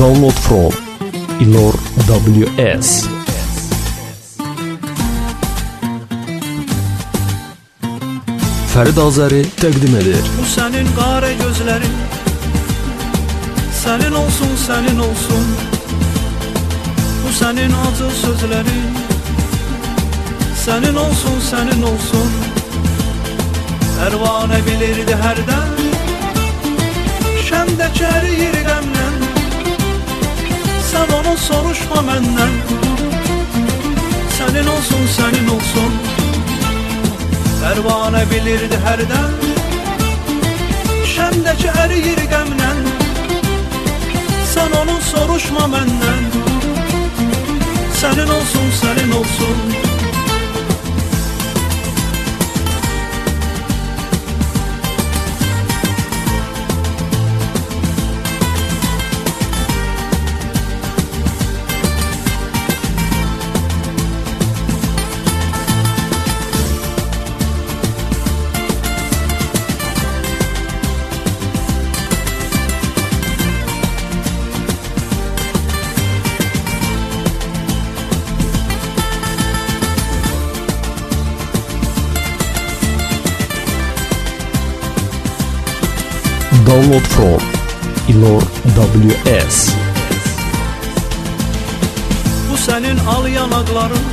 Download from Ilor WS. Fərid Azəri təqdim edir. Bu sənin qara gözlərin, sənin olsun, sənin olsun. Bu sənin acı sözlərin, sənin olsun, sənin olsun. Pərvanə bilirdi hərdən, şəmdə kəriyir qəmdən. Sən onu soruşma məndən, sənin olsun, sənin olsun. Pərvanə bilirdi hərdən, şəmdəki əriyir qəmdən. Sən onu soruşma məndən, sənin olsun, sənin olsun. Download from Ilor WS. Bu sənin al yanaqların,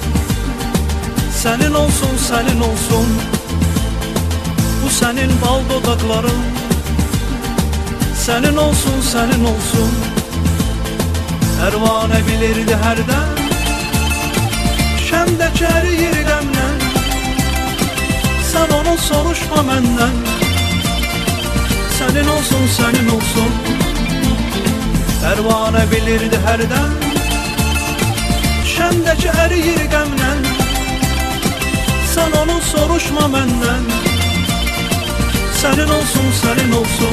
sənin olsun, sənin olsun. Bu sənin bal dodaqların, sənin olsun, sənin olsun. Pərvanə bilirdi hərdən, şəmdə kəriyir qəmdən. Sən onu soruşma məndən, sənin olsun, sənin olsun. Pərvanə bilirdi hərdən, şəmdəki əriyir qəmdən. Sən onu soruşma məndən, sənin olsun, sənin olsun.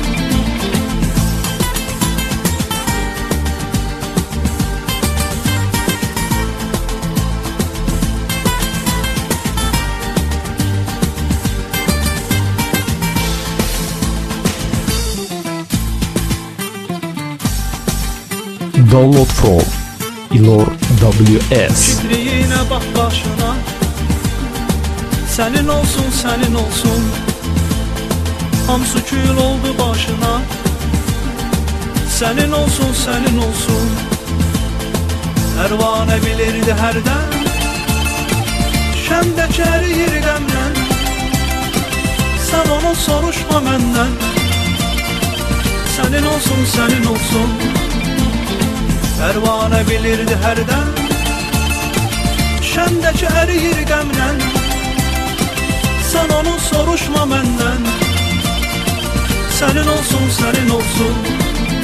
Download from Ilor WS. Titriyinə bax başına, sənin olsun, sənin olsun. Hamısı kül oldu başına, sənin olsun, sənin olsun. Pərvanə bilirdi hərdən, şəmdə kəriyir qəmdən. Sən onu soruşma məndən, sənin olsun, sənin olsun. Pərvanə bilirdi hərdən, şəmdəki əriyir qəmdən. Sən onu soruşma məndən, sənin olsun, sənin olsun.